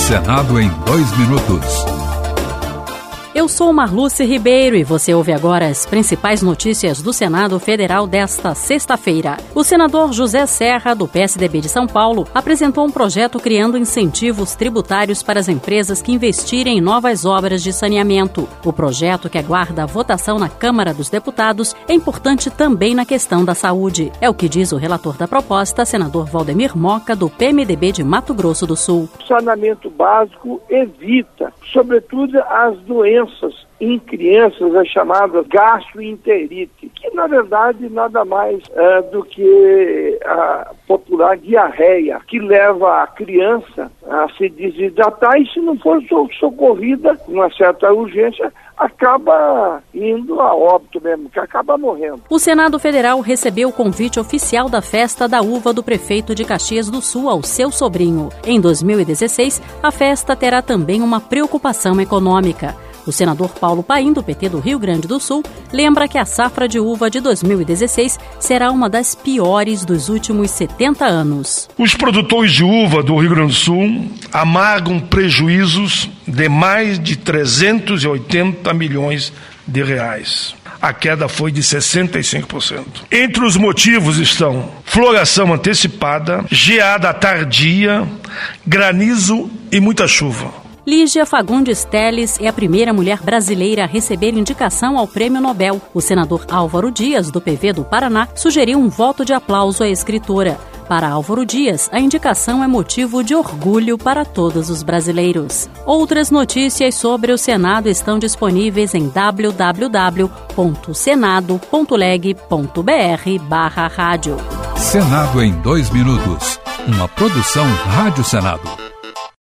Senado em 2 minutos. Eu sou Marluce Ribeiro e você ouve agora as principais notícias do Senado Federal desta sexta-feira. O senador José Serra, do PSDB de São Paulo, apresentou um projeto criando incentivos tributários para as empresas que investirem em novas obras de saneamento. O projeto, que aguarda a votação na Câmara dos Deputados, é importante também na questão da saúde. É o que diz o relator da proposta, senador Valdemir Moca, do PMDB de Mato Grosso do Sul. O saneamento básico evita, sobretudo, as doenças em crianças, a chamada gastroenterite, que na verdade nada mais do que a popular diarreia, que leva a criança a se desidratar e, se não for socorrida com uma certa urgência, acaba indo a óbito mesmo, que acaba morrendo. O Senado Federal recebeu o convite oficial da festa da uva do prefeito de Caxias do Sul ao seu sobrinho. Em 2016, a festa terá também uma preocupação econômica. O senador Paulo Paim, do PT do Rio Grande do Sul, lembra que a safra de uva de 2016 será uma das piores dos últimos 70 anos. Os produtores de uva do Rio Grande do Sul amargam prejuízos de mais de 380 milhões de reais. A queda foi de 65%. Entre os motivos estão floração antecipada, geada tardia, granizo e muita chuva. Lígia Fagundes Telles é a primeira mulher brasileira a receber indicação ao Prêmio Nobel. O senador Álvaro Dias, do PV do Paraná, sugeriu um voto de aplauso à escritora. Para Álvaro Dias, a indicação é motivo de orgulho para todos os brasileiros. Outras notícias sobre o Senado estão disponíveis em www.senado.leg.br/rádio. Senado em 2 minutos. Uma produção Rádio Senado.